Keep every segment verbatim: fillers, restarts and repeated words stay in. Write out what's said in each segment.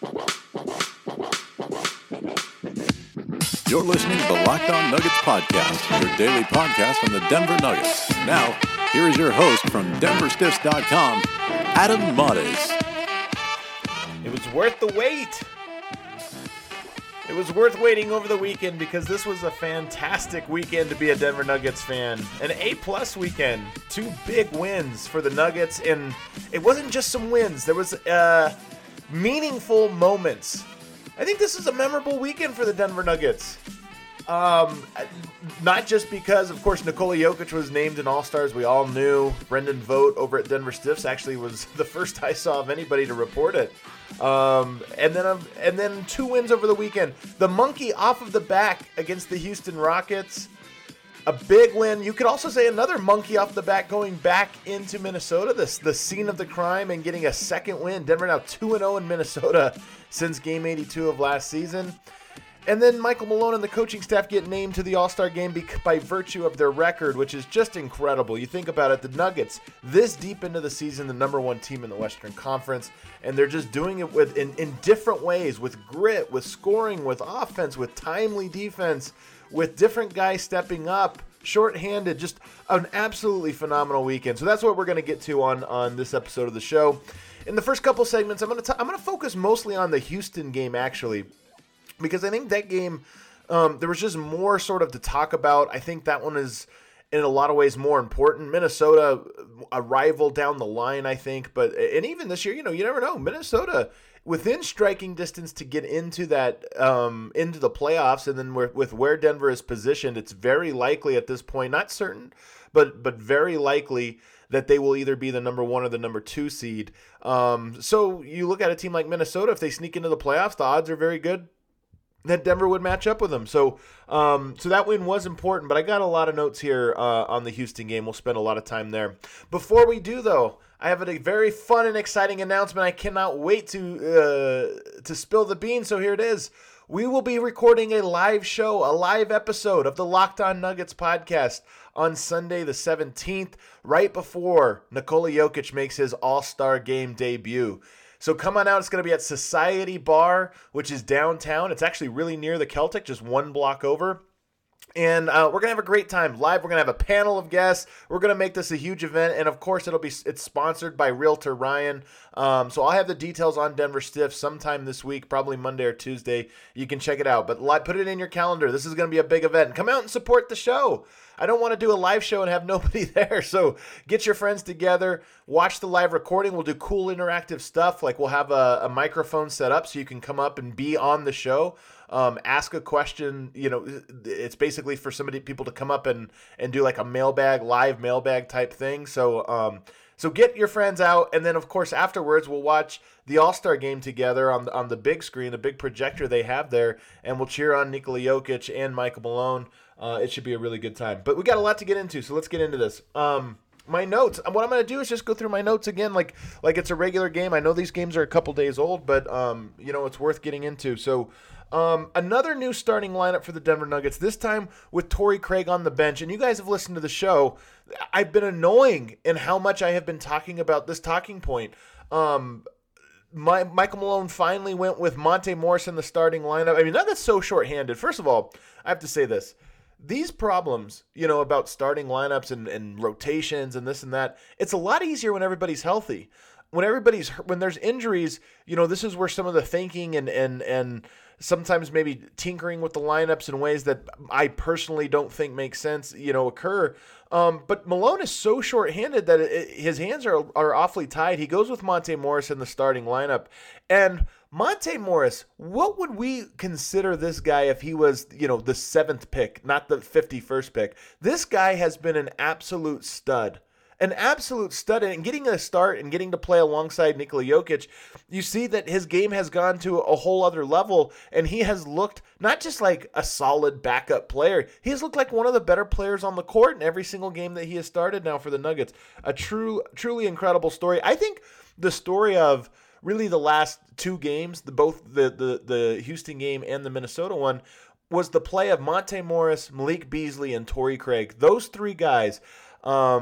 You're listening to the Locked On Nuggets podcast, your daily podcast on the Denver Nuggets. Now, here is your host from Denver Stiffs dot com, Adam Mares. It was worth the wait. It was worth waiting over the weekend because this was a fantastic weekend to be a Denver Nuggets fan. An A-plus weekend. Two big wins for the Nuggets, and it wasn't just some wins. There was uh, meaningful moments. I think this is a memorable weekend for the Denver Nuggets. Um, not just because, of course, Nikola Jokic was named an All-Star, as we all knew. Brendan Vogt over at Denver Stiffs actually was the first I saw of anybody to report it. Um, and then um, and then two wins over the weekend. The monkey off of the back against the Houston Rockets. A big win. You could also say another monkey off the back going back into Minnesota, this the scene of the crime, and getting a second win. Denver now two and oh in Minnesota since Game eighty-two of last season. And then Michael Malone and the coaching staff get named to the All-Star game by virtue of their record, which is just incredible. You think about it, the Nuggets, this deep into the season, the number one team in the Western Conference, and they're just doing it with in, in different ways, with grit, with scoring, with offense, with timely defense, with different guys stepping up, shorthanded, just an absolutely phenomenal weekend. So that's what we're going to get to on, on this episode of the show. In the first couple segments, I'm going to I'm going to focus mostly on the Houston game, actually, because I think that game, um, there was just more sort of to talk about. I think that one is, in a lot of ways, more important. Minnesota, a rival down the line, I think. But and even this year, you know, you never know. Minnesota, within striking distance to get into that, um, into the playoffs, and then with where Denver is positioned, it's very likely at this point, not certain, but but very likely that they will either be the number one or the number two seed. Um, so you look at a team like Minnesota, if they sneak into the playoffs, the odds are very good that Denver would match up with them. So um, so that win was important, but I got a lot of notes here uh, on the Houston game. We'll spend a lot of time there. Before we do, though, I have a very fun and exciting announcement. I cannot wait to uh, to spill the beans, so here it is. We will be recording a live show, a live episode of the Locked On Nuggets podcast on Sunday the seventeenth, right before Nikola Jokic makes his All-Star game debut. So come on out. It's going to be at Society Bar, which is downtown. It's actually really near the Celtic, just one block over. And uh, we're going to have a great time live. We're going to have a panel of guests. We're going to make this a huge event. And, of course, it'll be it's sponsored by Realtor Ryan. Um, so I'll have the details on Denver Stiffs sometime this week, probably Monday or Tuesday. You can check it out. But li- put it in your calendar. This is going to be a big event. Come out and support the show. I don't want to do a live show and have nobody there. So get your friends together. Watch the live recording. We'll do cool interactive stuff. Like we'll have a, a microphone set up so you can come up and be on the show. Um, ask a question. You know, it's basically for somebody, people to come up and, and do like a mailbag, live mailbag type thing. So, um, so get your friends out. And then, of course, afterwards, we'll watch the All-Star game together on the, on the big screen, the big projector they have there. And we'll cheer on Nikola Jokic and Michael Malone. Uh, it should be a really good time. But we got a lot to get into, so let's get into this. Um, my notes. What I'm going to do is just go through my notes again like like it's a regular game. I know these games are a couple days old, but, um, you know, it's worth getting into. So um, another new starting lineup for the Denver Nuggets, this time with Torrey Craig on the bench. And you guys have listened to the show. I've been annoying in how much I have been talking about this talking point. Um My, Michael Malone finally went with Monte Morris in the starting lineup. I mean, Nuggets so shorthanded. First of all, I have to say this. These problems, you know, about starting lineups and, and rotations and this and that, it's a lot easier when everybody's healthy. When everybody's when there's injuries, you know, this is where some of the thinking and and and sometimes maybe tinkering with the lineups in ways that I personally don't think make sense, you know, occur. Um, but Malone is so shorthanded that it, it, his hands are are awfully tied. He goes with Monte Morris in the starting lineup. And Monte Morris, what would we consider this guy if he was, you know, the seventh pick, not the fifty-first pick? This guy has been an absolute stud. An absolute stud, and getting a start and getting to play alongside Nikola Jokic, you see that his game has gone to a whole other level, and he has looked not just like a solid backup player, he has looked like one of the better players on the court in every single game that he has started now for the Nuggets. A true, truly incredible story. I think the story of really the last two games, the both the the, the Houston game and the Minnesota one, was the play of Monte Morris, Malik Beasley, and Torrey Craig. Those three guys. Um,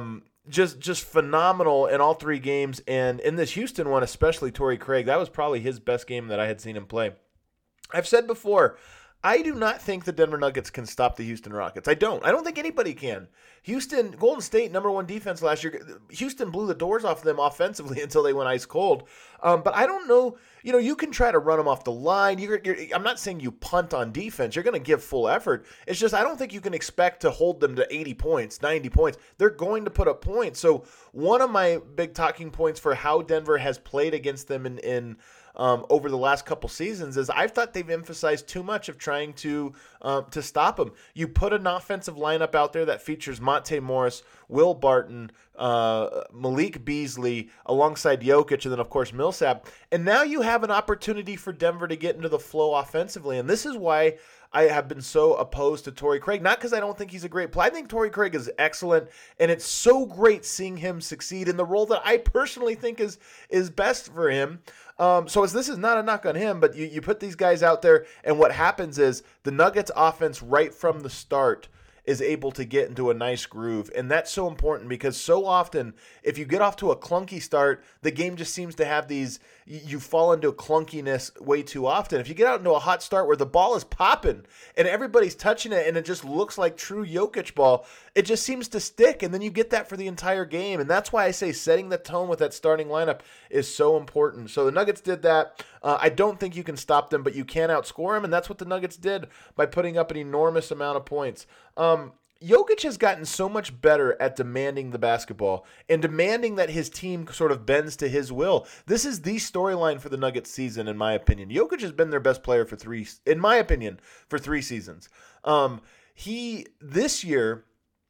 just just phenomenal in all three games. And in this Houston one, especially Torrey Craig, that was probably his best game that I had seen him play. I've said before, I do not think the Denver Nuggets can stop the Houston Rockets. I don't. I don't think anybody can. Houston, Golden State, number one defense last year. Houston blew the doors off them offensively until they went ice cold. Um, but I don't know. You know, you can try to run them off the line. You're, you're, I'm not saying you punt on defense. You're going to give full effort. It's just I don't think you can expect to hold them to eighty points, ninety points. They're going to put up points. So one of my big talking points for how Denver has played against them in, in – Um, over the last couple seasons is I've thought they've emphasized too much of trying to uh, to stop them. You put an offensive lineup out there that features Monte Morris, Will Barton, uh, Malik Beasley, alongside Jokic, and then, of course, Millsap. And now you have an opportunity for Denver to get into the flow offensively. And this is why I have been so opposed to Torrey Craig. Not because I don't think he's a great player. I think Torrey Craig is excellent, and it's so great seeing him succeed in the role that I personally think is is best for him. Um, so as this is not a knock on him, but you, you put these guys out there, and what happens is the Nuggets offense right from the start is able to get into a nice groove. And that's so important because so often if you get off to a clunky start, the game just seems to have these, you fall into clunkiness way too often. If you get out into a hot start where the ball is popping and everybody's touching it and it just looks like true Jokic ball, it just seems to stick. And then you get that for the entire game. And that's why I say setting the tone with that starting lineup is so important. So the Nuggets did that. Uh, I don't think you can stop them, but you can outscore them. And that's what the Nuggets did by putting up an enormous amount of points. Um, Jokic has gotten so much better at demanding the basketball and demanding that his team sort of bends to his will. This is the storyline for the Nuggets season, in my opinion. Jokic has been their best player for three, in my opinion, for three seasons. Um, he, this year,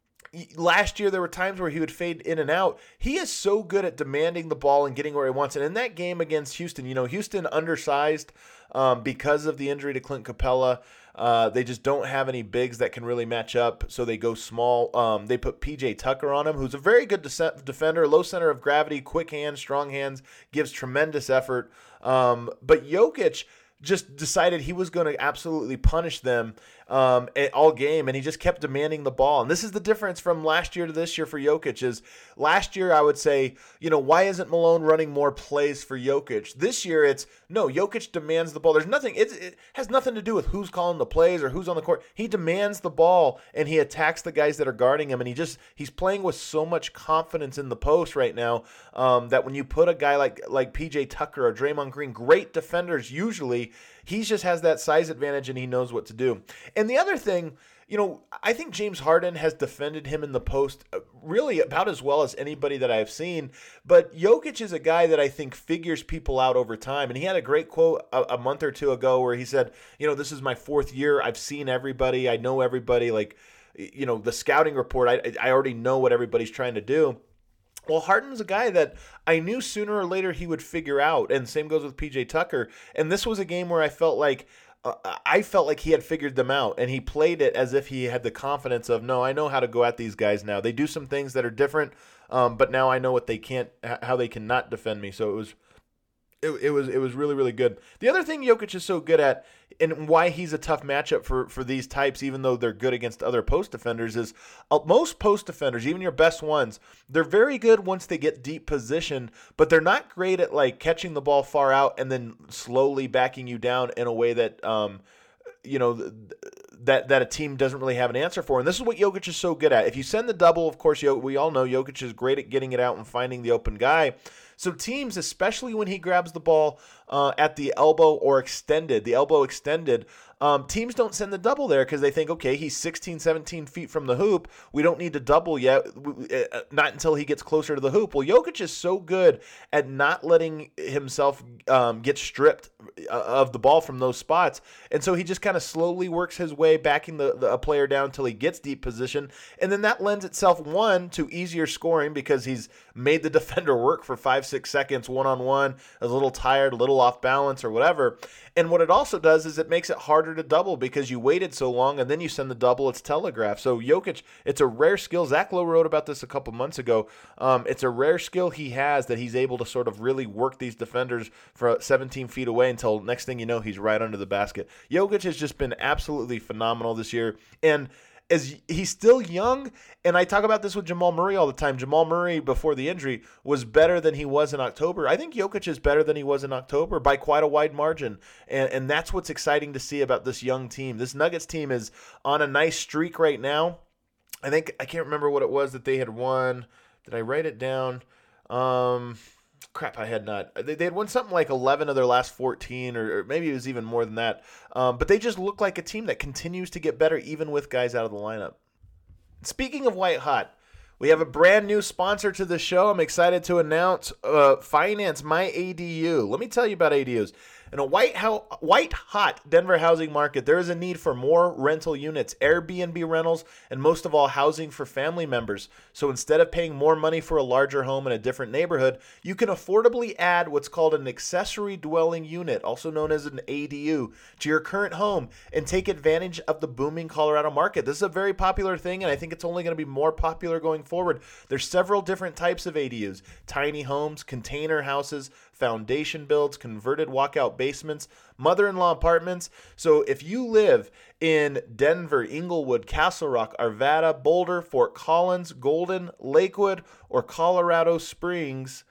last year there were times where he would fade in and out. He is so good at demanding the ball and getting where he wants it. In that game against Houston, you know, Houston undersized um, because of the injury to Clint Capella. Uh, they just don't have any bigs that can really match up, so they go small. Um, they put P J Tucker on him, who's a very good de- defender, low center of gravity, quick hands, strong hands, gives tremendous effort. Um, but Jokic just decided he was going to absolutely punish them um, all game, and he just kept demanding the ball. And this is the difference from last year to this year for Jokic is last year I would say, you know, why isn't Malone running more plays for Jokic? This year it's, no, Jokic demands the ball. There's nothing, it, it has nothing to do with who's calling the plays or who's on the court. He demands the ball, and he attacks the guys that are guarding him, and he just, he's playing with so much confidence in the post right now um, that when you put a guy like, like P J Tucker or Draymond Green, great defenders usually, he just has that size advantage and he knows what to do. And the other thing, you know, I think James Harden has defended him in the post really about as well as anybody that I've seen. But Jokic is a guy that I think figures people out over time. And he had a great quote a, a month or two ago where he said, you know, this is my fourth year. I've seen everybody. I know everybody. Like, you know, the scouting report, I, I already know what everybody's trying to do. Well, Harden's a guy that I knew sooner or later he would figure out, and same goes with P J Tucker. And this was a game where I felt like uh, I felt like he had figured them out, and he played it as if he had the confidence of, no, I know how to go at these guys now. They do some things that are different, um, but now I know what they can't, how they cannot defend me. So it was. It, it was it was really, really good. The other thing Jokic is so good at, and why he's a tough matchup for, for these types, even though they're good against other post defenders, is uh, most post defenders, even your best ones, they're very good once they get deep position, but they're not great at like catching the ball far out and then slowly backing you down in a way that um, you know that that a team doesn't really have an answer for. And this is what Jokic is so good at. If you send the double, of course, we all know Jokic is great at getting it out and finding the open guy. So teams, especially when he grabs the ball uh, at the elbow or extended, the elbow extended, um, teams don't send the double there because they think, okay, he's sixteen, seventeen feet from the hoop. We don't need to double yet, not until he gets closer to the hoop. Well, Jokic is so good at not letting himself um, get stripped of the ball from those spots. And so he just kind of slowly works his way backing the, the a player down until he gets deep position. And then that lends itself, one, to easier scoring because he's made the defender work for five, six seconds one-on-one, a little tired, a little off balance or whatever. And what it also does is it makes it harder to double because you waited so long and then you send the double, it's telegraphed. So Jokic, it's a rare skill. Zach Lowe wrote about this a couple months ago. Um, it's a rare skill he has that he's able to sort of really work these defenders for seventeen feet away until next thing you know, he's right under the basket. Jokic has just been absolutely phenomenal this year. And as he's still young, and I talk about this with Jamal Murray all the time. Jamal Murray, before the injury, was better than he was in October. I think Jokic is better than he was in October by quite a wide margin, and, and that's what's exciting to see about this young team. This Nuggets team is on a nice streak right now. I think, I can't remember what it was that they had won. Did I write it down? Um... Crap, I had not. They, they had won something like eleven of their last fourteen, or, or maybe it was even more than that. Um, but they just look like a team that continues to get better, even with guys out of the lineup. Speaking of white hot, we have a brand new sponsor to the show. I'm excited to announce uh, Finance My A D U. Let me tell you about A D Us. In a white, ho- white hot Denver housing market, there is a need for more rental units, Airbnb rentals, and most of all, housing for family members. So instead of paying more money for a larger home in a different neighborhood, you can affordably add what's called an accessory dwelling unit, also known as an A D U, to your current home and take advantage of the booming Colorado market. This is a very popular thing, and I think it's only going to be more popular going forward. There's several different types of A D Us: tiny homes, container houses, foundation builds, converted walkout basements, mother-in-law apartments. So if you live in Denver, Inglewood, Castle Rock, Arvada, Boulder, Fort Collins, Golden, Lakewood, or Colorado Springs,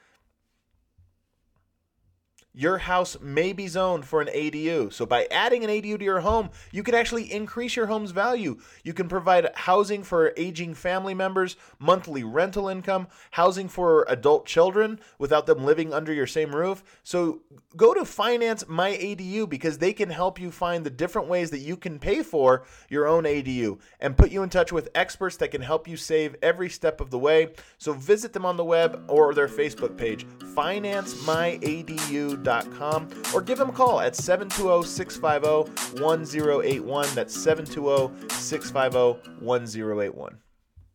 your house may be zoned for an A D U. So by adding an A D U to your home, you can actually increase your home's value. You can provide housing for aging family members, monthly rental income, housing for adult children without them living under your same roof. So go to Finance My A D U, because they can help you find the different ways that you can pay for your own A D U and put you in touch with experts that can help you save every step of the way. So visit them on the web or their Facebook page, finance my A D U dot com, or give them a call at seven two zero, six five zero, one zero eight one. That's seven two zero, six five zero, one zero eight one.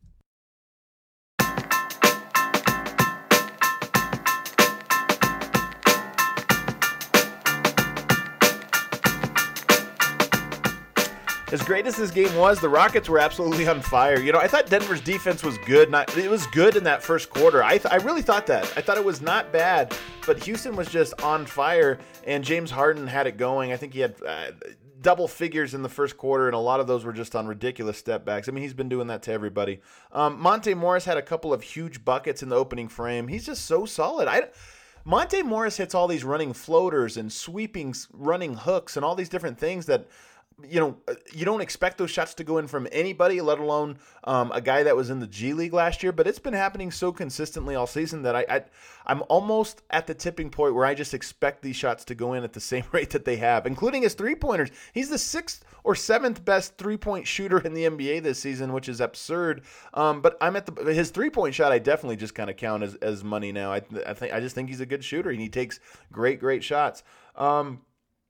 As great as this game was, the Rockets were absolutely on fire. You know, I thought Denver's defense was good. Not, it was good in that first quarter. I, th- I really thought that. I thought it was not bad, but Houston was just on fire, and James Harden had it going. I think he had uh, double figures in the first quarter, and a lot of those were just on ridiculous step backs. I mean, he's been doing that to everybody. Um, Monte Morris had a couple of huge buckets in the opening frame. He's just so solid. I Monte Morris hits all these running floaters and sweeping running hooks and all these different things that, you know, you don't expect those shots to go in from anybody, let alone um, a guy that was in the G League last year. But it's been happening so consistently all season that I, I, I'm almost at the tipping point where I just expect these shots to go in at the same rate that they have, including his three-pointers. He's the sixth or seventh best three-point shooter in the N B A this season, which is absurd. Um, but I'm at the his three-point shot. I definitely just kind of count as, as money now. I, I think I just think he's a good shooter, and he takes great, great shots. Um,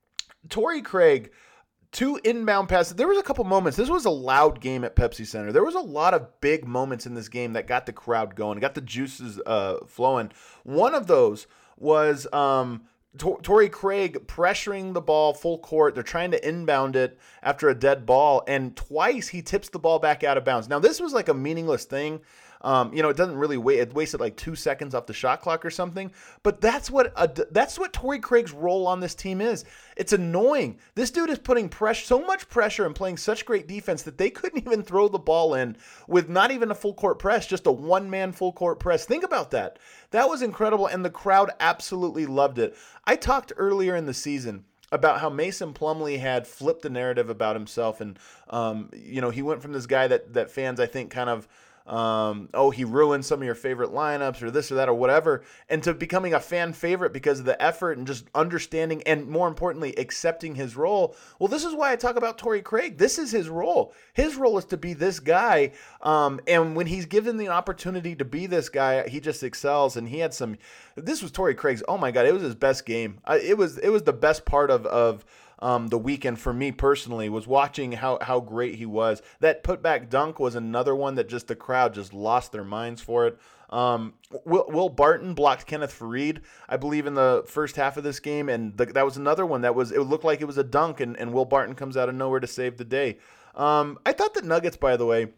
Torrey Craig. Two inbound passes. There was a couple moments. This was a loud game at Pepsi Center. There was a lot of big moments in this game that got the crowd going, got the juices uh, flowing. One of those was um, Tor- Torrey Craig pressuring the ball full court. They're trying to inbound it after a dead ball, and twice he tips the ball back out of bounds. Now, this was like a meaningless thing. Um, you know, it doesn't really wait. It wasted like two seconds off the shot clock or something. But that's what a, that's what Torrey Craig's role on this team is. It's annoying. This dude is putting pressure, so much pressure, and playing such great defense that they couldn't even throw the ball in with not even a full court press, just a one man full court press. Think about that. That was incredible, and the crowd absolutely loved it. I talked earlier in the season about how Mason Plumlee had flipped the narrative about himself, and um, you know, he went from this guy that that fans I think kind of. Um, oh, he ruined some of your favorite lineups or this or that or whatever, and to becoming a fan favorite because of the effort and just understanding and, more importantly, accepting his role. Well, this is why I talk about Torrey Craig. This is his role. His role is to be this guy, um, and when he's given the opportunity to be this guy, he just excels, and he had some – this was Torrey Craig's – oh, my God, it was his best game. I, it was it was the best part of of – Um, the weekend for me personally was watching how, how great he was. That putback dunk was another one that just the crowd just lost their minds for it. Um, Will, Will Barton blocked Kenneth Faried, I believe, in the first half of this game, and the, that was another one that was it looked like it was a dunk, and, and Will Barton comes out of nowhere to save the day. Um, I thought the Nuggets, by the way,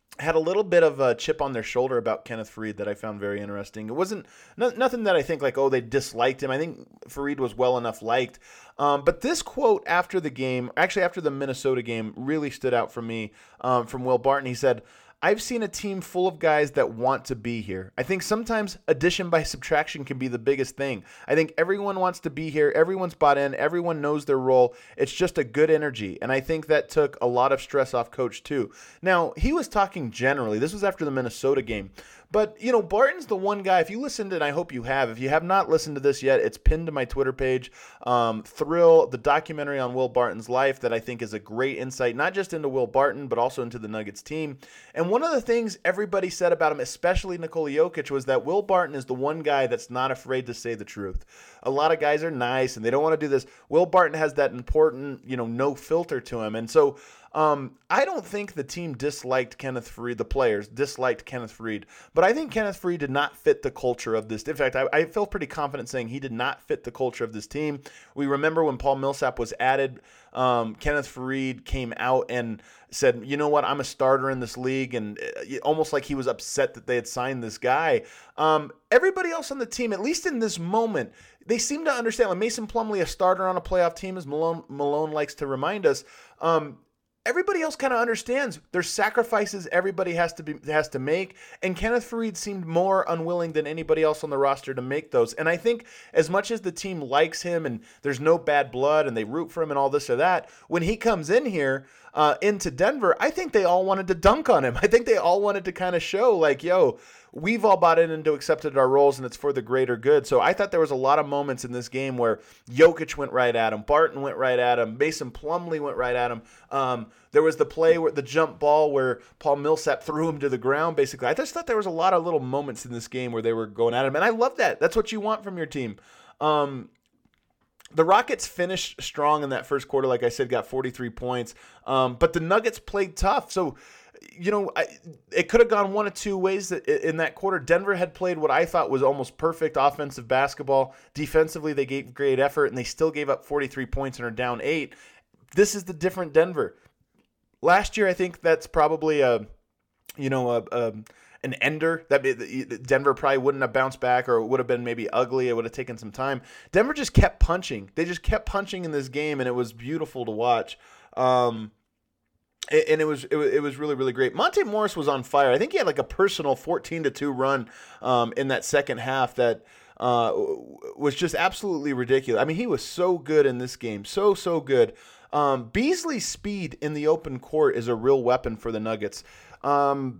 had a little bit of a chip on their shoulder about Kenneth Faried that I found very interesting. It wasn't no, nothing that I think like, oh, they disliked him. I think Faried was well enough liked. Um, but this quote after the game, actually after the Minnesota game, really stood out for me um, from Will Barton. He said, I've seen a team full of guys that want to be here. I think sometimes addition by subtraction can be the biggest thing. I think everyone wants to be here. Everyone's bought in. Everyone knows their role. It's just a good energy. And I think that took a lot of stress off Coach too. Now, he was talking generally. This was after the Minnesota game. But, you know, Barton's the one guy, if you listened, and I hope you have, if you have not listened to this yet, it's pinned to my Twitter page. Um, Thrill, the documentary on Will Barton's life that I think is a great insight, not just into Will Barton, but also into the Nuggets team. And one of the things everybody said about him, especially Nikola Jokic, was that Will Barton is the one guy that's not afraid to say the truth. A lot of guys are nice and they don't want to do this. Will Barton has that important, you know, no filter to him. And so Um, I don't think the team disliked Kenneth Faried, the players disliked Kenneth Faried, but I think Kenneth Faried did not fit the culture of this. In fact, I, I feel pretty confident saying he did not fit the culture of this team. We remember when Paul Millsap was added, um, Kenneth Faried came out and said, you know what, I'm a starter in this league, and it, almost like he was upset that they had signed this guy. Um, everybody else on the team, at least in this moment, they seem to understand. Like Mason Plumlee, a starter on a playoff team, as Malone, Malone likes to remind us, um, everybody else kind of understands there's sacrifices everybody has to be has to make, and Kenneth Faried seemed more unwilling than anybody else on the roster to make those. And I think as much as the team likes him and there's no bad blood and they root for him and all this or that, when he comes in here uh, into Denver, I think they all wanted to dunk on him. I think they all wanted to kind of show like, yo, we've all bought in and accepted our roles, and it's for the greater good. So I thought there was a lot of moments in this game where Jokic went right at him, Barton went right at him, Mason Plumlee went right at him. Um, there was the play where the jump ball where Paul Millsap threw him to the ground, basically. I just thought there was a lot of little moments in this game where they were going at him, and I love that. That's what you want from your team. Um, The Rockets finished strong in that first quarter, like I said, got forty-three points. Um, but the Nuggets played tough. So, you know, I, it could have gone one of two ways that in that quarter. Denver had played what I thought was almost perfect offensive basketball. Defensively, they gave great effort, and they still gave up forty-three points and are down eight. This is the different Denver. Last year, I think that's probably a, you know, a, a an ender that Denver probably wouldn't have bounced back, or it would have been maybe ugly. It would have taken some time. Denver just kept punching. They just kept punching in this game, and it was beautiful to watch. Um, and it was, it was it was really, really great. Monte Morris was on fire. I think he had like a personal fourteen to two run um, in that second half that uh, was just absolutely ridiculous. I mean, he was so good in this game. So, so good. Um, Beasley's speed in the open court is a real weapon for the Nuggets. Um,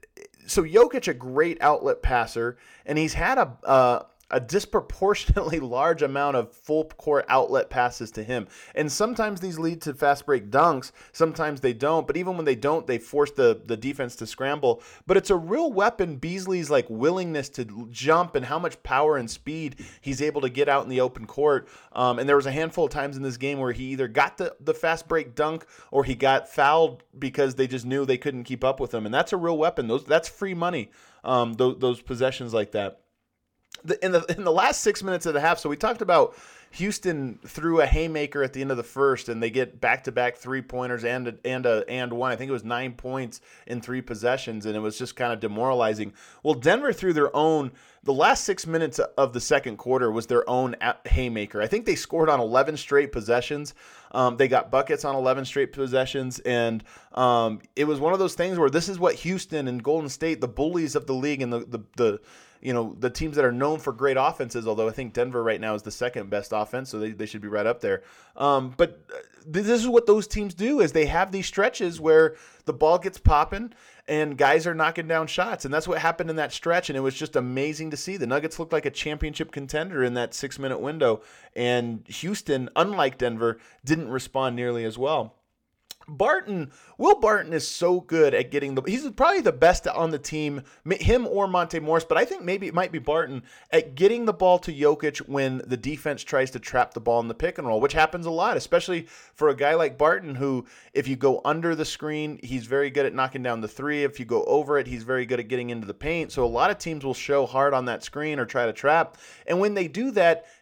So Jokic, a great outlet passer, and he's had a uh, a disproportionately large amount of full court outlet passes to him. And sometimes these lead to fast break dunks, sometimes they don't. But even when they don't, they force the, the defense to scramble. But it's a real weapon, Beasley's like willingness to jump and how much power and speed he's able to get out in the open court. Um, and there was a handful of times in this game where he either got the, the fast break dunk or he got fouled because they just knew they couldn't keep up with him. And that's a real weapon. Those That's free money, um, those, those possessions like that. The, in the in the last six minutes of the half, so we talked about Houston threw a haymaker at the end of the first, and they get back-to-back three-pointers and a, and a, and one. I think it was nine points in three possessions, and it was just kind of demoralizing. Well, Denver threw their own. The last six minutes of the second quarter was their own haymaker. I think they scored on eleven straight possessions. Um, they got buckets on eleven straight possessions, and um, it was one of those things where this is what Houston and Golden State, the bullies of the league, and the the, the you know, the teams that are known for great offenses, although I think Denver right now is the second best offense, so they, they should be right up there. Um, but this is what those teams do, is they have these stretches where the ball gets popping and guys are knocking down shots, and that's what happened in that stretch, and it was just amazing to see. The Nuggets looked like a championship contender in that six-minute window, and Houston, unlike Denver, didn't respond nearly as well. Barton, Will Barton is so good at getting the, he's probably the best on the team, him or Monte Morris, but I think maybe it might be Barton at getting the ball to Jokic when the defense tries to trap the ball in the pick and roll, which happens a lot, especially for a guy like Barton, who if you go under the screen, he's very good at knocking down the three. If you go over it, he's very good at getting into the paint. So a lot of teams will show hard on that screen or try to trap. And when they do that,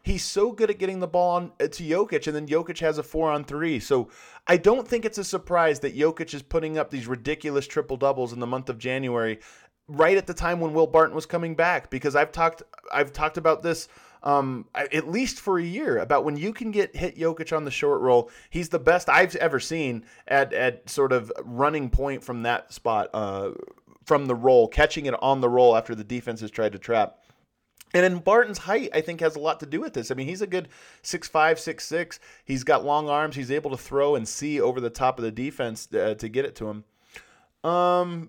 he's so good at getting the ball on to Jokic, and then Jokic has a four on three. So I don't think it's a surprise that Jokic is putting up these ridiculous triple doubles in the month of January, right at the time when Will Barton was coming back. Because I've talked I've talked about this um, at least for a year, about when you can get hit Jokic on the short roll. He's the best I've ever seen at at sort of running point from that spot, uh, from the roll, catching it on the roll after the defense has tried to trap. And then Barton's height, I think, has a lot to do with this. I mean, he's a good six five, six six. He's got long arms. He's able to throw and see over the top of the defense uh, to get it to him. Um,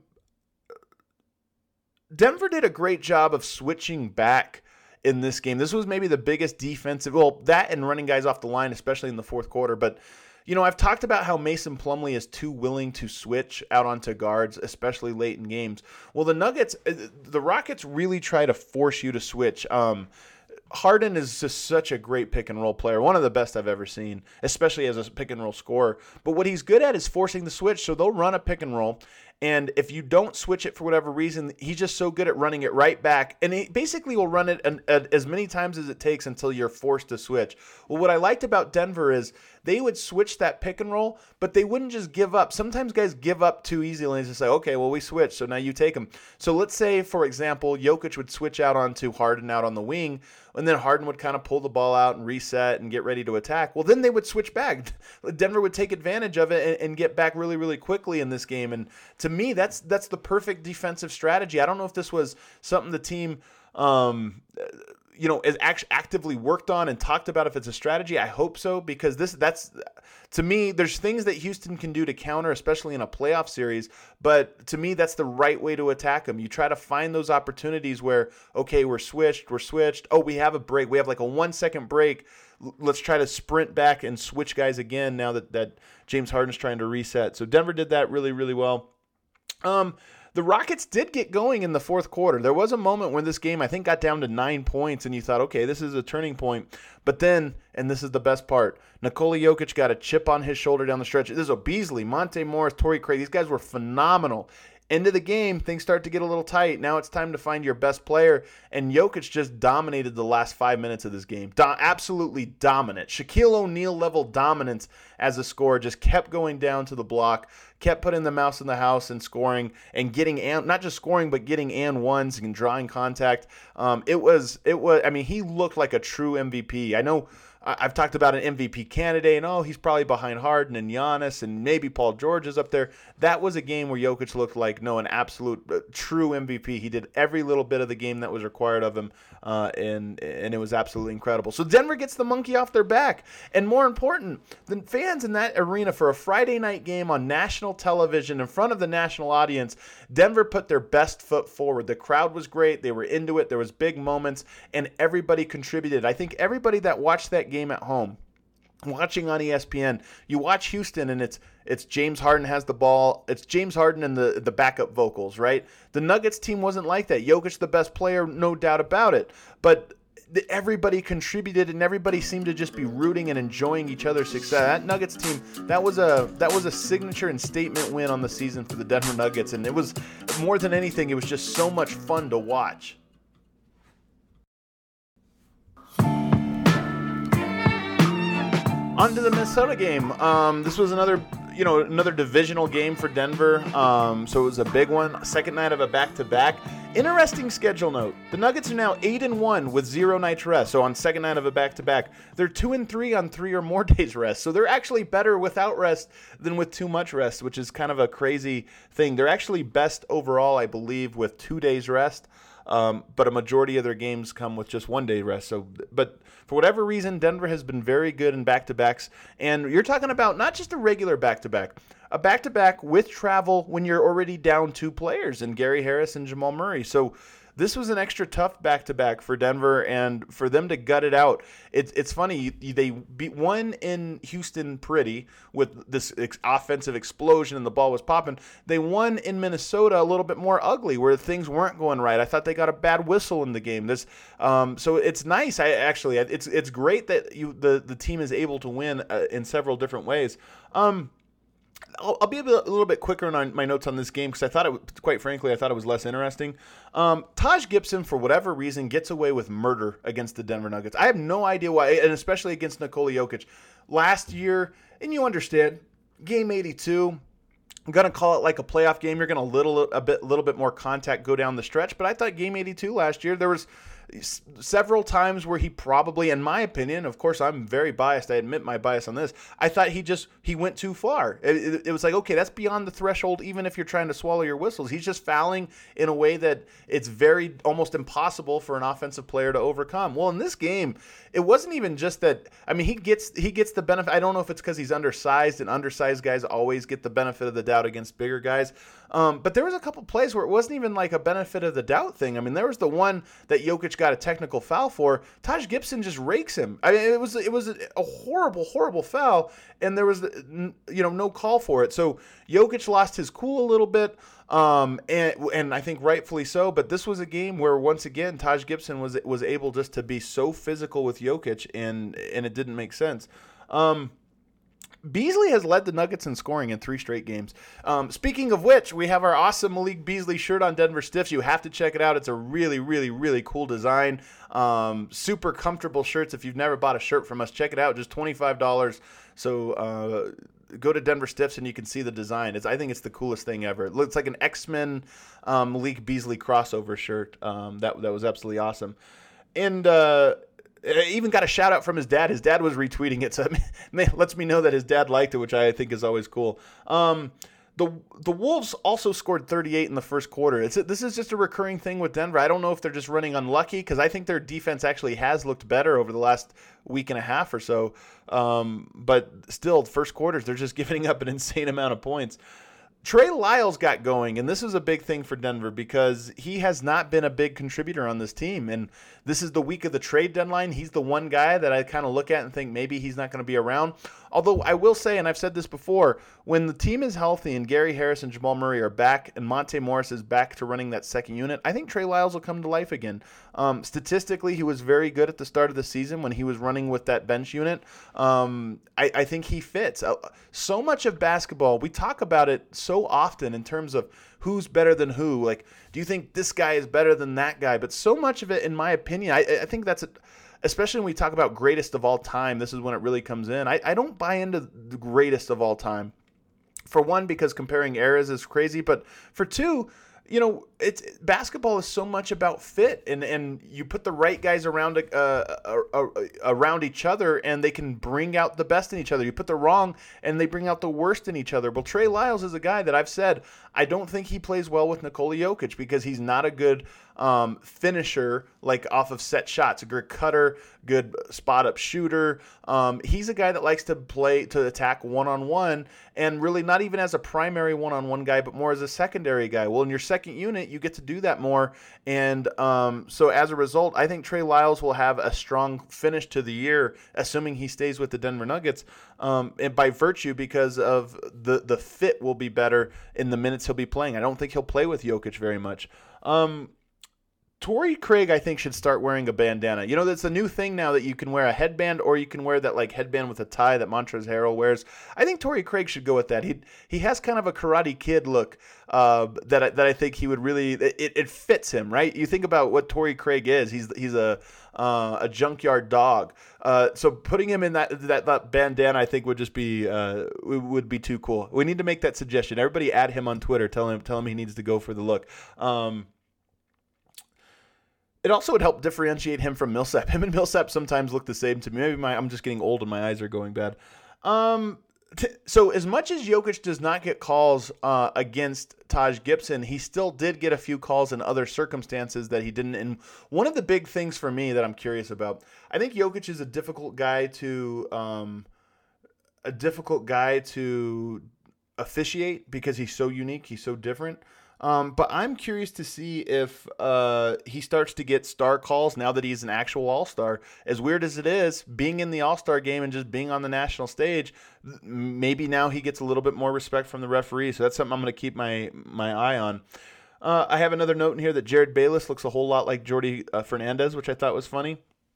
Denver did a great job of switching back in this game. This was maybe the biggest defensive, well, that and running guys off the line, especially in the fourth quarter. But, you know, I've talked about how Mason Plumlee is too willing to switch out onto guards, especially late in games. Well, the Nuggets, the Rockets really try to force you to switch. Um, Harden is just such a great pick and roll player, one of the best I've ever seen, especially as a pick and roll scorer. But what he's good at is forcing the switch. So they'll run a pick and roll, and if you don't switch it for whatever reason, he's just so good at running it right back. And he basically will run it an, an, as many times as it takes until you're forced to switch. Well, what I liked about Denver is they would switch that pick and roll, but they wouldn't just give up. Sometimes guys give up too easily and just say, okay, well, we switched, so now you take them. So let's say, for example, Jokic would switch out onto Harden out on the wing, and then Harden would kind of pull the ball out and reset and get ready to attack. Well, then they would switch back. Denver would take advantage of it and, and get back really, really quickly in this game. And to me, that's that's the perfect defensive strategy. I don't know if this was something the team um, you know, is actually actively worked on and talked about if it's a strategy. I hope so, because this that's to me, there's things that Houston can do to counter, especially in a playoff series. But to me, that's the right way to attack them. You try to find those opportunities where, okay, we're switched, we're switched. Oh, we have a break. We have like a one second break. Let's try to sprint back and switch guys again now that, that James Harden's trying to reset. So Denver did that really, really well. Um, The Rockets did get going in the fourth quarter. There was a moment when this game, I think, got down to nine points, and you thought, okay, this is a turning point. But then, and this is the best part, Nikola Jokic got a chip on his shoulder down the stretch. This is a Beasley, Monte Morris, Torrey Craig. These guys were phenomenal. End of the game, things start to get a little tight. Now it's time to find your best player, and Jokic just dominated the last five minutes of this game. Do- absolutely dominant. Shaquille O'Neal level dominance as a scorer, just kept going down to the block, kept putting the mouse in the house and scoring and getting, and not just scoring, but getting and ones and drawing contact. Um, it was, it was. I mean, he looked like a true M V P. I know I've talked about an M V P candidate, and oh, he's probably behind Harden and Giannis, and maybe Paul George is up there. That was a game where Jokic looked like, no, an absolute uh, true M V P. He did every little bit of the game that was required of him, uh, and and it was absolutely incredible. So Denver gets the monkey off their back, and more important, the fans in that arena for a Friday night game on national television in front of the national audience, Denver put their best foot forward. The crowd was great. They were into it. There was big moments, and everybody contributed. I think everybody that watched that game at home, watching on E S P N, you watch Houston and it's it's James Harden has the ball. It's James Harden and the, the backup vocals, right? The Nuggets team wasn't like that. Jokic the best player, no doubt about it. But the, everybody contributed and everybody seemed to just be rooting and enjoying each other's success. That Nuggets team, that was a that was a signature and statement win on the season for the Denver Nuggets, and it was more than anything, it was just so much fun to watch. On to the Minnesota game. Um, this was another, you know, another divisional game for Denver. Um, so it was a big one. Second night of a back-to-back. Interesting schedule note. The Nuggets are now eight and one with zero nights rest. So on second night of a back-to-back, they're two and three on three or more days rest. So they're actually better without rest than with too much rest, which is kind of a crazy thing. They're actually best overall, I believe, with two days rest. Um, but a majority of their games come with just one day rest. So, but for whatever reason, Denver has been very good in back-to-backs. And you're talking about not just a regular back-to-back, a back-to-back with travel when you're already down two players in Gary Harris and Jamal Murray. So this was an extra tough back-to-back for Denver, and for them to gut it out. It's it's funny, they beat one in Houston pretty with this ex- offensive explosion and the ball was popping. They won in Minnesota a little bit more ugly, where things weren't going right. I thought they got a bad whistle in the game. This, um, so it's nice. I actually, it's it's great that you the the team is able to win uh, in several different ways. Um, I'll, I'll be a, bit, a little bit quicker on my notes on this game because I thought it, quite frankly, I thought it was less interesting. Um, Taj Gibson, for whatever reason, gets away with murder against the Denver Nuggets. I have no idea why, and especially against Nikola Jokic. Last year, and you understand, game eighty-two, I'm going to call it like a playoff game. You're going to little a bit, little bit more contact go down the stretch, but I thought game eighty-two last year, there was several times where he probably, in my opinion, of course I'm very biased, I admit my bias on this, I thought he just he went too far. It, it, it was like, okay, that's beyond the threshold even if you're trying to swallow your whistles. He's just fouling in a way that it's very almost impossible for an offensive player to overcome. Well, in this game, it wasn't even just that. I mean, he gets he gets the benefit. I don't know if it's because he's undersized, and undersized guys always get the benefit of the doubt against bigger guys. Um, but there was a couple plays where it wasn't even like a benefit of the doubt thing. I mean, there was the one that Jokic got a technical foul for. Taj Gibson just rakes him. I mean, it was it was a horrible, horrible foul, and there was you know no call for it. So Jokic lost his cool a little bit, um, and and I think rightfully so. But this was a game where once again Taj Gibson was was able just to be so physical with Jokic, and and it didn't make sense. Um, Beasley has led the Nuggets in scoring in three straight games. Um, speaking of which, we have our awesome Malik Beasley shirt on Denver Stiffs. You have to check it out. It's a really, really, really cool design. Um, super comfortable shirts. If you've never bought a shirt from us, check it out. Just twenty-five dollars. So uh, go to Denver Stiffs and you can see the design. It's, I think it's the coolest thing ever. It looks like an X-Men um, Malik Beasley crossover shirt. Um, that, that was absolutely awesome. And uh, even got a shout out from his dad. His dad was retweeting it, so it lets me know that his dad liked it, which I think is always cool. Um, the the Wolves also scored thirty-eight in the first quarter. It's this is just a recurring thing with Denver. I don't know if they're just running unlucky because I think their defense actually has looked better over the last week and a half or so. Um, but still, first quarters they're just giving up an insane amount of points. Trey Lyles got going, and this is a big thing for Denver because he has not been a big contributor on this team. And this is the week of the trade deadline. He's the one guy that I kind of look at and think maybe he's not going to be around. Although I will say, and I've said this before, when the team is healthy and Gary Harris and Jamal Murray are back and Monte Morris is back to running that second unit, I think Trey Lyles will come to life again. Um, statistically, he was very good at the start of the season when he was running with that bench unit. Um, I, I think he fits. Uh, so much of basketball, we talk about it so often in terms of who's better than who. Like, do you think this guy is better than that guy? But so much of it, in my opinion, I, I think that's a, especially when we talk about greatest of all time, this is when it really comes in. I, I don't buy into the greatest of all time. For one, because comparing eras is crazy, but for two, you know, it's basketball is so much about fit, and, and you put the right guys around uh, uh, uh, around each other, and they can bring out the best in each other. You put the wrong, and they bring out the worst in each other. Well, Trey Lyles is a guy that I've said I don't think he plays well with Nikola Jokic because he's not a good um, finisher, like off of set shots, a good cutter, good spot up shooter. Um, he's a guy that likes to play to attack one on one, and really not even as a primary one on one guy, but more as a secondary guy. Well, in your second unit, you get to do that more, and um, so as a result, I think Trey Lyles will have a strong finish to the year, assuming he stays with the Denver Nuggets, um, and by virtue because of the the fit will be better in the minutes he'll be playing. I don't think he'll play with Jokic very much. Um, Torrey Craig, I think, should start wearing a bandana. You know, that's a new thing now that you can wear a headband or you can wear that like headband with a tie that Montrezl Harrell wears. I think Torrey Craig should go with that. He he has kind of a Karate Kid look uh, that I, that I think he would really it, it fits him, right? You think about what Torrey Craig is. He's he's a uh, a junkyard dog. Uh, so putting him in that, that that bandana, I think would just be uh, would be too cool. We need to make that suggestion. Everybody add him on Twitter. Tell him tell him he needs to go for the look. Um, It also would help differentiate him from Millsap. Him and Millsap sometimes look the same to me. Maybe my I'm just getting old and my eyes are going bad. Um, t- so as much as Jokic does not get calls uh, against Taj Gibson, he still did get a few calls in other circumstances that he didn't. And one of the big things for me that I'm curious about, I think Jokic is a difficult guy to um, a difficult guy to officiate because he's so unique, he's so different. Um, but I'm curious to see if uh, he starts to get star calls now that he's an actual all-star. As weird as it is, being in the all-star game and just being on the national stage, maybe now he gets a little bit more respect from the referees. So that's something I'm going to keep my my eye on. Uh, I have another note in here that Jared Bayless looks a whole lot like Jordi uh, Fernandez, which I thought was funny.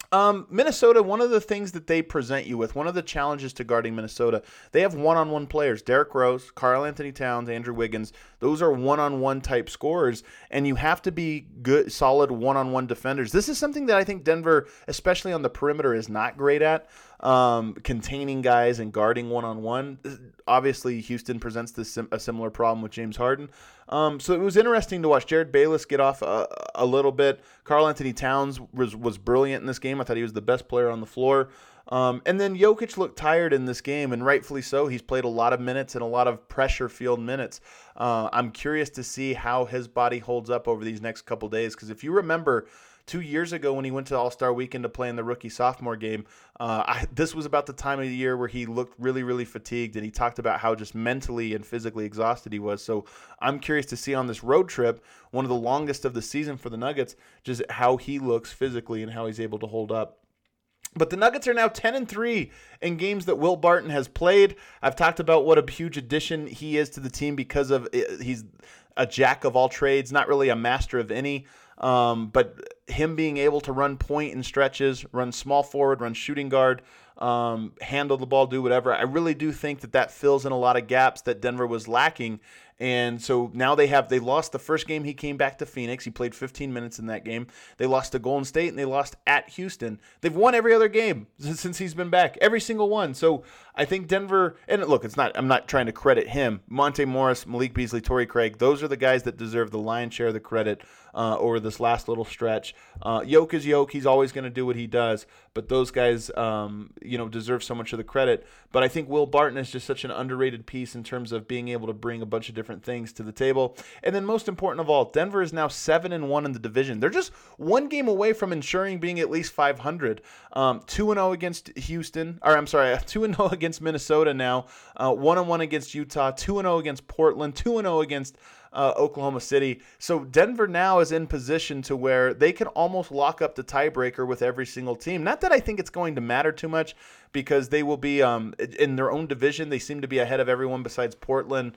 Um, Minnesota, one of the things that they present you with, one of the challenges to guarding Minnesota, they have one-on-one players. Derrick Rose, Karl-Anthony Towns, Andrew Wiggins. Those are one-on-one type scorers, and you have to be good, solid one-on-one defenders. This is something that I think Denver, especially on the perimeter, is not great at, um, containing guys and guarding one-on-one. Obviously, Houston presents this sim- a similar problem with James Harden. Um, so it was interesting to watch Jared Bayless get off a, a little bit. Karl-Anthony Towns was, was brilliant in this game. I thought he was the best player on the floor. Um, and then Jokic looked tired in this game, and rightfully so. He's played a lot of minutes and a lot of pressure field minutes. Uh, I'm curious to see how his body holds up over these next couple days, because if you remember, two years ago when he went to All-Star Weekend to play in the rookie-sophomore game, uh, I, this was about the time of the year where he looked really, really fatigued, and he talked about how just mentally and physically exhausted he was. So I'm curious to see on this road trip, one of the longest of the season for the Nuggets, just how he looks physically and how he's able to hold up. But the Nuggets are now ten and three in games that Will Barton has played. I've talked about what a huge addition he is to the team because of he's a jack of all trades, not really a master of any. Um, but him being able to run point in stretches, run small forward, run shooting guard, um, handle the ball, do whatever. I really do think that that fills in a lot of gaps that Denver was lacking. And so now they have, they lost the first game he came back to Phoenix. He played fifteen minutes in that game. They lost to Golden State and they lost at Houston. They've won every other game since he's been back, every single one. So I think Denver, and look, it's not, I'm not trying to credit him. Monte Morris, Malik Beasley, Torrey Craig, those are the guys that deserve the lion's share of the credit uh, over this last little stretch. Uh, Yoke is Yoke. He's always going to do what he does, but those guys, um, you know, deserve so much of the credit. But I think Will Barton is just such an underrated piece in terms of being able to bring a bunch of different things to the table. And then most important of all, Denver is now seven and one in the division. They're just one game away from ensuring being at least five hundred. Um, two and oh against Houston, or I'm sorry, two and oh against Minnesota now, uh, one and one against Utah, two and oh against Portland, two and oh against Uh, Oklahoma City. So Denver now is in position to where they can almost lock up the tiebreaker with every single team. Not that I think it's going to matter too much, because they will be um, in their own division. They seem to be ahead of everyone besides Portland,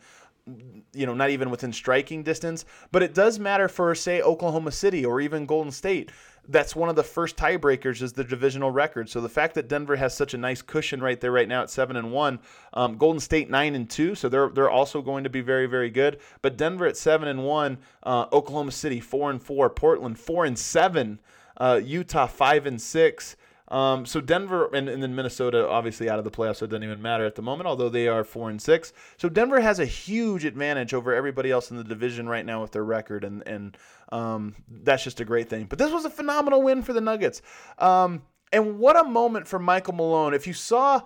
you know, not even within striking distance. But it does matter for, say, Oklahoma City or even Golden State. That's one of the first tiebreakers is the divisional record. So the fact that Denver has such a nice cushion right there right now at seven and one, um, Golden State nine and two, so they're they're also going to be very, very good. But Denver at seven and one, uh, Oklahoma City four and four, Portland four and seven, uh, Utah five and six. Um, so Denver and, and then Minnesota obviously out of the playoffs, so it doesn't even matter at the moment, although they are four and six. So Denver has a huge advantage over everybody else in the division right now with their record, and and um, that's just a great thing. But this was a phenomenal win for the Nuggets, um, and what a moment for Michael Malone. If you saw,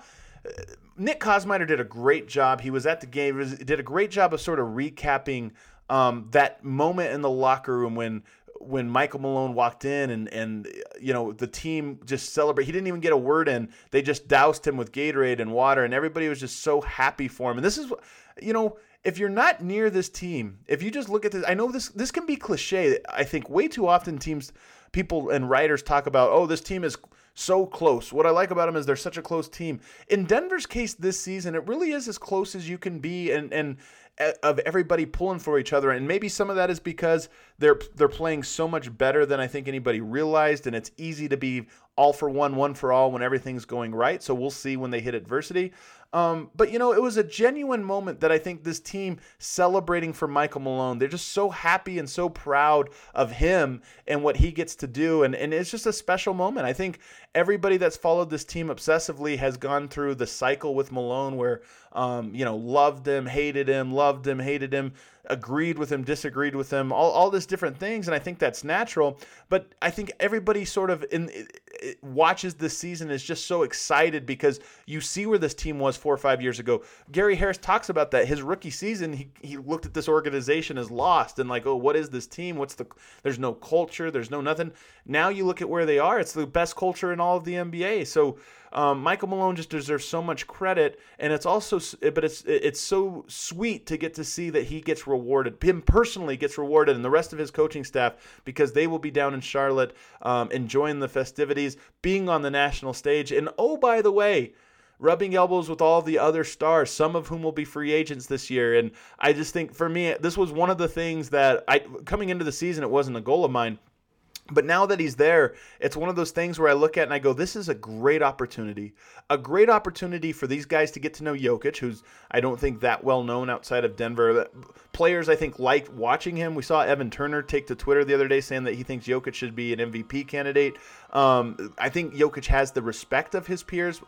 Nick Kosmider did a great job. He was at the game. He did a great job of sort of recapping um, that moment in the locker room when. when Michael Malone walked in and, and, you know, the team just celebrated. He didn't even get a word in. They just doused him with Gatorade and water, and everybody was just so happy for him. And this is, you know, if you're not near this team, if you just look at this, I know this, this can be cliche. I think way too often teams, people and writers talk about, oh, this team is so close. What I like about them is they're such a close team. In Denver's case this season, it really is as close as you can be, and, and, of everybody pulling for each other. And maybe some of that is because they're they're playing so much better than I think anybody realized, and it's easy to be all for one, one for all when everything's going right. So we'll see when they hit adversity. Um, but, you know, it was a genuine moment that I think this team celebrating for Michael Malone. They're just so happy and so proud of him and what he gets to do. And, and it's just a special moment. I think everybody that's followed this team obsessively has gone through the cycle with Malone where, um, you know, loved him, hated him, loved him, hated him, agreed with him, disagreed with him, all, all these different things. And I think that's natural. But I think everybody sort of in it, it watches this season is just so excited because you see where this team was four or five years ago. Gary Harris talks about that. His rookie season, he, he looked at this organization as lost and like, oh, what is this team? What's the, there's no culture. There's no nothing. Now you look at where they are. It's the best culture in all of the N B A. So um, Michael Malone just deserves so much credit. And it's also, but it's, it's so sweet to get to see that he gets rewarded, him personally gets rewarded, and the rest of his coaching staff, because they will be down in Charlotte um, enjoying the festivities, being on the national stage. And oh, by the way, rubbing elbows with all the other stars, some of whom will be free agents this year. And I just think for me, this was one of the things that I, coming into the season, it wasn't a goal of mine. But now that he's there, it's one of those things where I look at it and I go, this is a great opportunity. A great opportunity for these guys to get to know Jokic, who's I don't think that well known outside of Denver. Players, I think, like watching him. We saw Evan Turner take to Twitter the other day saying that he thinks Jokic should be an M V P candidate. Um, I think Jokic has the respect of his peers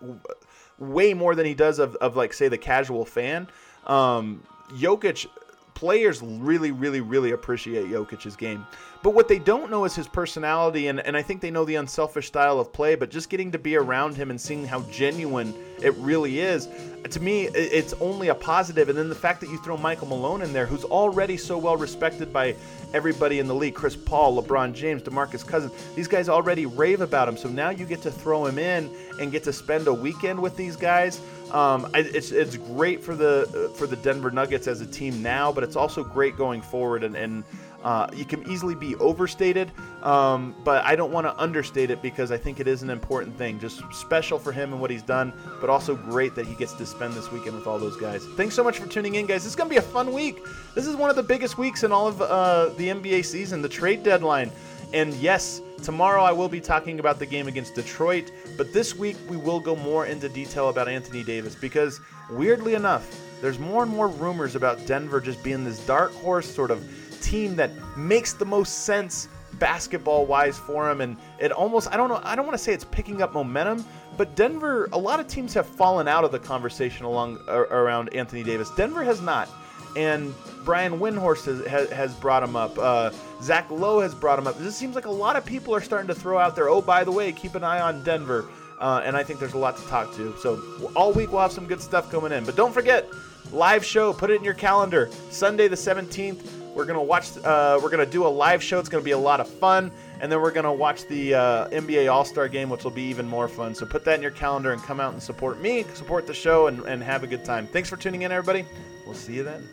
way more than he does of, of like, say, the casual fan. Um, Jokic... Players really, really, really appreciate Jokic's game. But what they don't know is his personality, and, and I think they know the unselfish style of play, but just getting to be around him and seeing how genuine it really is, to me, it's only a positive. And then the fact that you throw Michael Malone in there, who's already so well respected by everybody in the league, Chris Paul, LeBron James, DeMarcus Cousins, these guys already rave about him. So now you get to throw him in and get to spend a weekend with these guys. Um, it's it's great for the for the Denver Nuggets as a team now, but it's also great going forward, and, and uh, you can easily be overstated, um, but I don't want to understate it because I think it is an important thing. Just special for him and what he's done, but also great that he gets to spend this weekend with all those guys. Thanks so much for tuning in, guys. This is going to be a fun week. This is one of the biggest weeks in all of uh, the N B A season, the trade deadline. And yes, tomorrow I will be talking about the game against Detroit, but this week we will go more into detail about Anthony Davis because, weirdly enough, there's more and more rumors about Denver just being this dark horse sort of team that makes the most sense basketball-wise for him, and it almost, I don't know, I don't want to say it's picking up momentum, but Denver, a lot of teams have fallen out of the conversation along around Anthony Davis. Denver has not. And Brian Windhorst has, has brought him up. Uh, Zach Lowe has brought him up. It just seems like a lot of people are starting to throw out there, oh, by the way, keep an eye on Denver. Uh, and I think there's a lot to talk to. So all week we'll have some good stuff coming in. But don't forget, live show, put it in your calendar. Sunday the seventeenth, we're going to watch, uh, we're going to do a live show. It's going to be a lot of fun. And then we're going to watch the uh, N B A All-Star Game, which will be even more fun. So put that in your calendar and come out and support me, support the show, and, and have a good time. Thanks for tuning in, everybody. We'll see you then.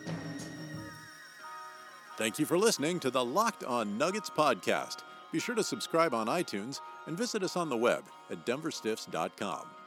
Thank you for listening to the Locked On Nuggets podcast. Be sure to subscribe on iTunes and visit us on the web at denver stiffs dot com.